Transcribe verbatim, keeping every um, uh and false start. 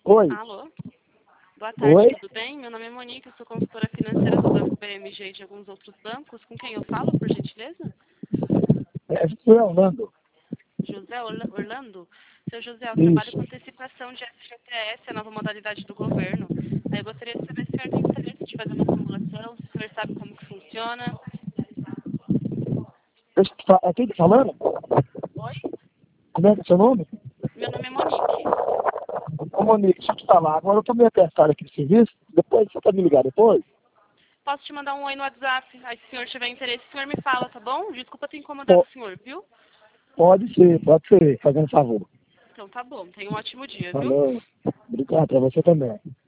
Oi. Alô? Boa tarde, Oi? tudo bem? Meu nome é Monique, eu sou consultora financeira do Banco B M G e de alguns outros bancos. Com quem eu falo, por gentileza? É, sou Orlando. José Orla- Orlando? Seu José, eu trabalho Isso. com antecipação de F G T S, a nova modalidade do governo. Aí eu gostaria de saber se o senhor tem interesse de fazer uma simulação, se o senhor sabe como que funciona. Deixa eu te fa- É quem tá falando? Oi? Como é que é seu nome? Meu nome é Monique. Ô, Monique, deixa eu te falar. Agora eu tô meio apertado aqui no serviço. Depois você pode me ligar depois? Posso te mandar um oi no WhatsApp? Aí se o senhor tiver interesse, o senhor me fala, tá bom? Desculpa ter incomodado Po- o senhor, viu? Pode ser, pode ser. Fazendo favor. Então tá bom, tenha um ótimo dia, viu? Falou. Obrigado pra você também.